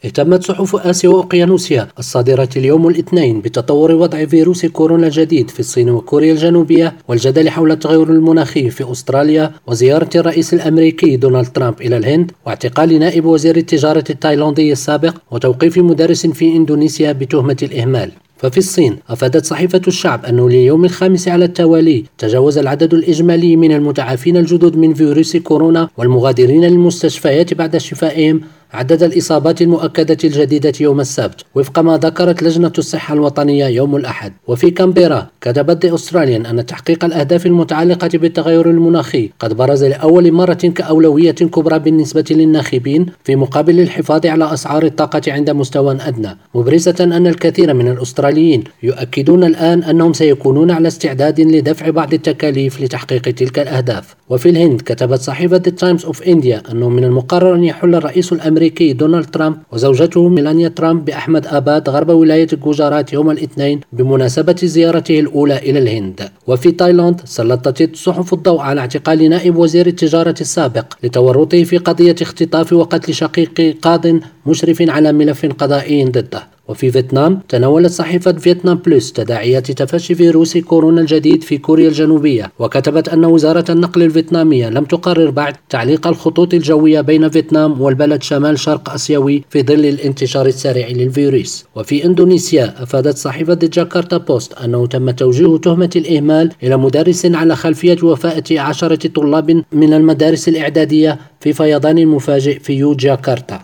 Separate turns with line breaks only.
اهتمت صحف آسيا وأوقيانوسيا الصادرة اليوم الاثنين بتطور وضع فيروس كورونا الجديد في الصين وكوريا الجنوبية والجدل حول التغير المناخي في أستراليا وزيارة الرئيس الأمريكي دونالد ترامب إلى الهند واعتقال نائب وزير التجارة التايلاندي السابق وتوقيف مدرس في إندونيسيا بتهمة الإهمال. ففي الصين أفادت صحيفة الشعب أنه لليوم الخامس على التوالي تجاوز العدد الإجمالي من المتعافين الجدد من فيروس كورونا والمغادرين للمستشفيات بعد شفائهم عدد الإصابات المؤكدة الجديدة يوم السبت وفق ما ذكرت لجنة الصحة الوطنية يوم الأحد. وفي كامبيرا كتبت The Australian أن تحقيق الأهداف المتعلقة بالتغير المناخي قد برز لأول مرة كأولوية كبرى بالنسبة للناخبين في مقابل الحفاظ على أسعار الطاقة عند مستوى أدنى، مبرزة أن الكثير من الأستراليين يؤكدون الآن أنهم سيكونون على استعداد لدفع بعض التكاليف لتحقيق تلك الأهداف. وفي الهند كتبت صحيفة The Times of India أنه من المقرر أن يحل الرئيس الأمريكي دونالد ترامب وزوجته ميلانيا ترامب بأحمد آباد غرب ولاية جوجرات يوم الاثنين بمناسبة زيارته الأولى إلى الهند. وفي تايلاند سلطت الصحف الضوء على اعتقال نائب وزير التجارة السابق لتورطه في قضية اختطاف وقتل شقيق قاض مشرف على ملف قضائي ضده. وفي فيتنام تناولت صحيفة فيتنام بلس تداعيات تفشي فيروس كورونا الجديد في كوريا الجنوبية، وكتبت أن وزارة النقل الفيتنامية لم تقرر بعد تعليق الخطوط الجوية بين فيتنام والبلد شمال شرق آسيوي في ظل الانتشار السريع للفيروس. وفي إندونيسيا أفادت صحيفة جاكرتا بوست أنه تم توجيه تهمة الإهمال إلى مدرس على خلفية وفاة 10 طلاب من المدارس الإعدادية في فيضان مفاجئ في يوجياكرتا.